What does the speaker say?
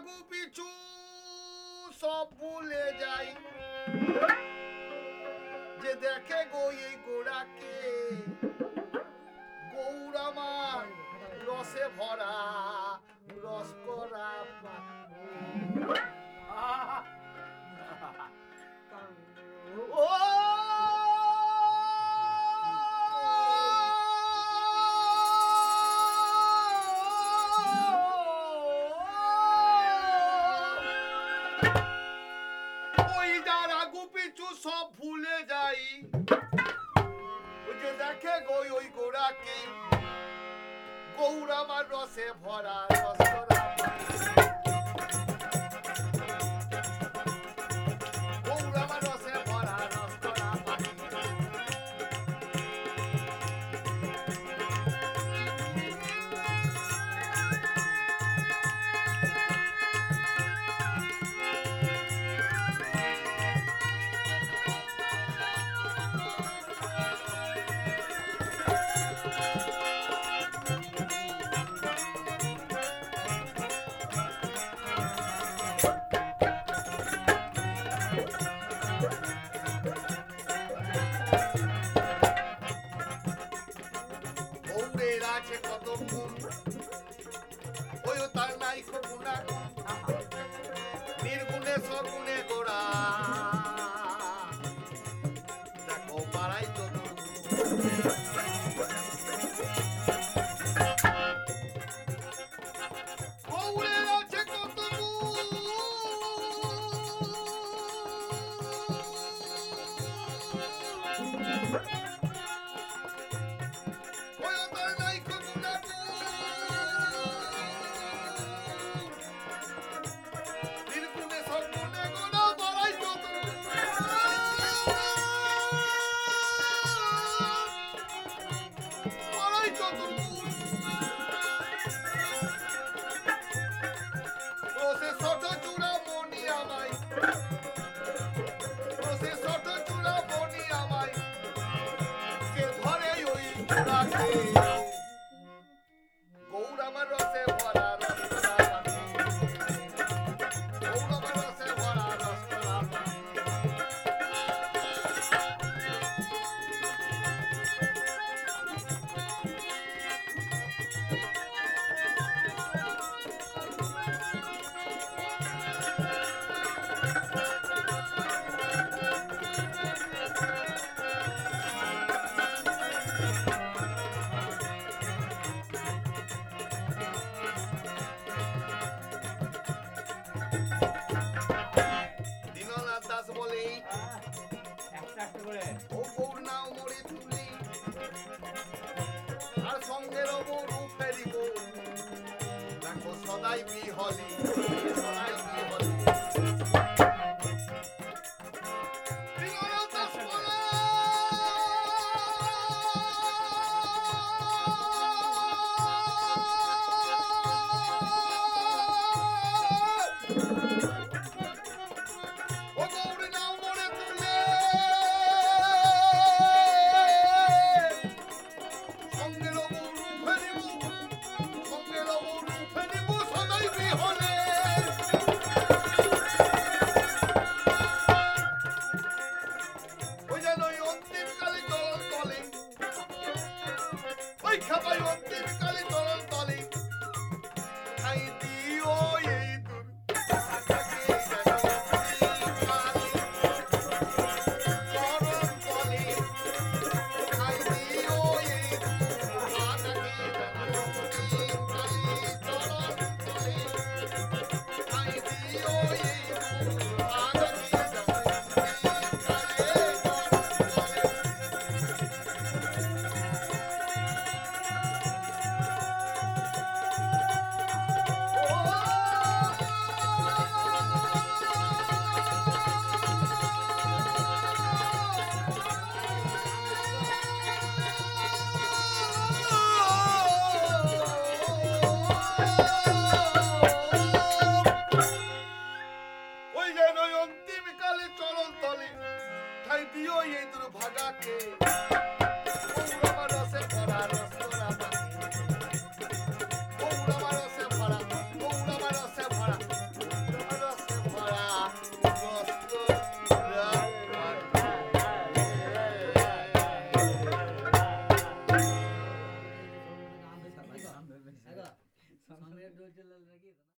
আগু পিছু সব ভুলে যাই, যে দেখে গো এই গোড়াকে, গৌর আমার রসে ভরা রস করা ও ওই যার আগু পিছু সব ভুলে যাই, ওই যে দেখে গো ওই গোড়াকে, গৌর আমার রসে ভরা রস করা গৌর আমার রসে ভরা রস করা পানি। গৌরের আছে কত গুণ, ওই তার নাই গুণা, নির্গুণে সগুণে গোড়া, দেখো পাড়াই তো গৌরের আছে কত গুণ, ওই তার নাই গুণা, নির্গুণে সগুণে গোড়া, পাড়াই তো পাড়াই তো রসে ছোট চূড়া মনি আমায়, রসে ছোট চূড়া মনি আমায়, কে ধরে ওই চূড়াকে, গৌর আমার রসে ভরা রস করা পানি, গৌর আমার রসে ভরা রস করা পানি। দীননাথ দাস বলে, ও গৌর নাও মরে তুলি, আর সঙ্গে রব রূপেরি গো, দেখো সদাই বিহলি, সদাই বিহলি।